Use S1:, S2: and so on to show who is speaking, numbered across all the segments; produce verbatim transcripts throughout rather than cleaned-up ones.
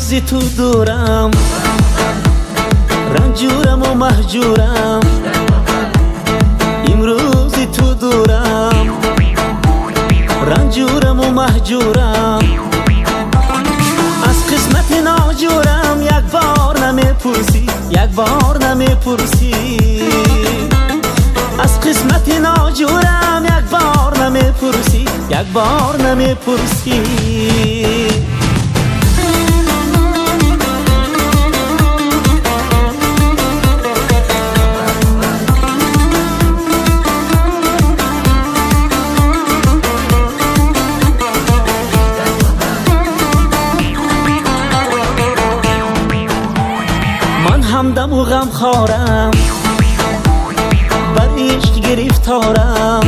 S1: امروزی تو دورم، رنجورم و مهجورم. امروزی تو دورم، رنجورم و مهجورم. از قسمت ناجورم یک بار نمیپرسی، یک بار نمیپرسی. از قسمت ناجورم یک بار نمیپرسی، یک بار نمیپرسی. من همدم و غم خارم، بر عشق گرفتارم.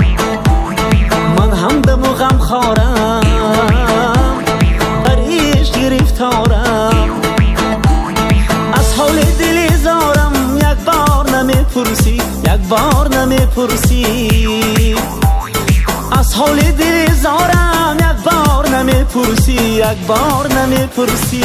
S1: من همدم و غم خارم، بر عشق گرفتارم. از حال دل زارم یک بار نمیپرسی، یک بار نمیپرسی. از حال دل زارم یک بار نمیپرسی، یک بار نمیپرسی.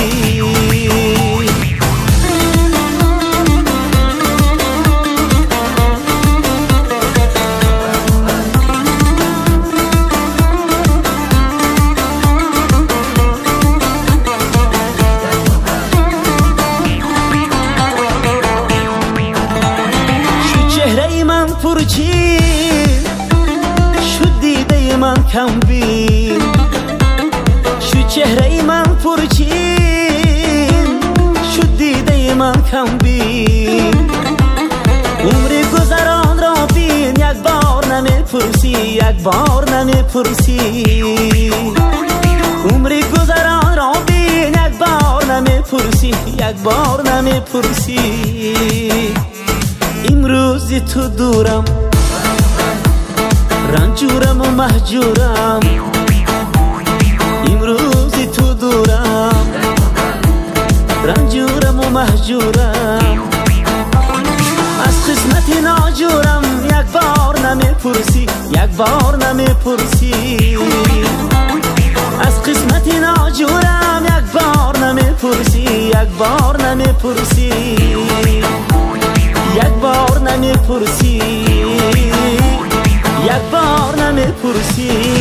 S1: پرچین شد دیده من کم بین، شد چهره من پرچین شد دیده من کم بین. عمر گذران را بین یک بار نمیپرسی، یک بار نمیپرسی. عمر گذران را بین یک بار نمیپرسی، یک بار نمیپرسی. امروزی تو دورم، رنجورم و مهجورم. امروزی تو دورم، رنجورم و مهجورم. از قسمت ناجورم یک بار نمیپرسی، یک بار نمیپرسی. از قسمت ناجورم یک بار نمیپرسی، یک بار نمیپرسی. یک بار نمیپرسی، یک بار نمیپرسی.